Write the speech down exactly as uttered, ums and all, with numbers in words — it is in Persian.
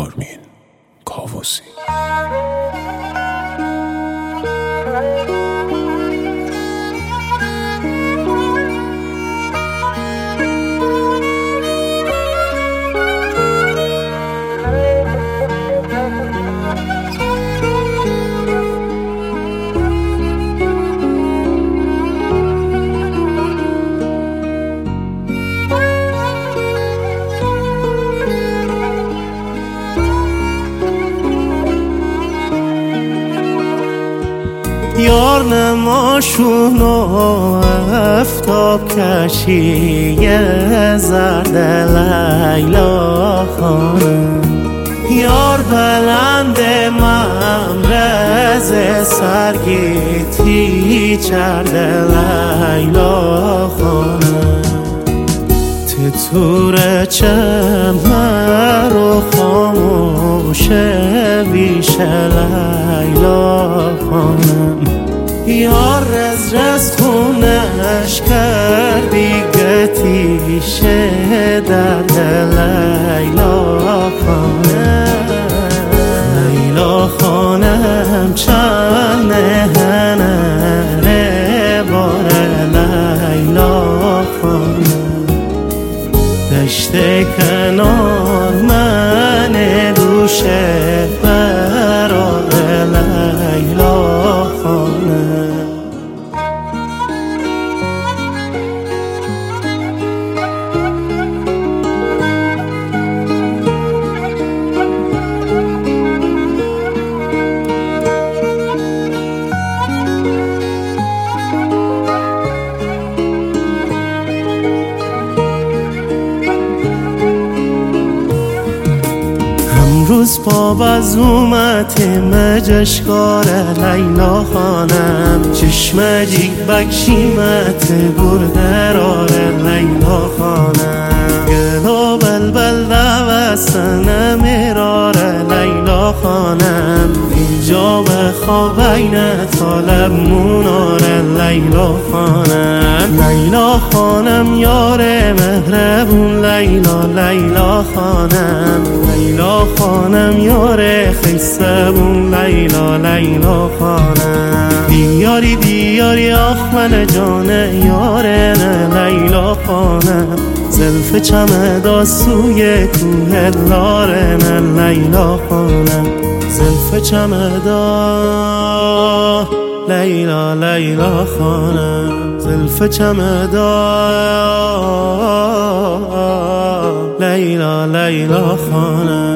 آرمین کاووسی. یار نماشون و افتاب کشی زرد لیلا خانم، یار بلند ممرز سرگیتی چرد لیلا خانم، تطور چمر و خاموش بیش لیلا خانم، یار رز رز خونش کردی گتیشه درد لیلا خانم، لیلا خانم چند هنره بار لیلا خانم، دشت کنار من دوشه برای لیلا خانم. روز پا بزومت مجشکار لیلا خانم، چشم جیگ بکشیمت بردرار لیلا خانم، گلو بلبل دوستن مرار لیلا خانم، اینجا به خواب بین طالب مونار لیلا خانم، لیلا خانم یار مهربون لیلا لیلا خانم، لیلا خانم یار خیستبون لیلا لیلا خانم، دیاری دیاری آخ من جانه یارن لیلا خانم، زلف چمدا سوی کوه لارن لیلا خانم، زلف چمدا لیلا لیلا خانم، زلف چمدا لیلا لیلا خانم.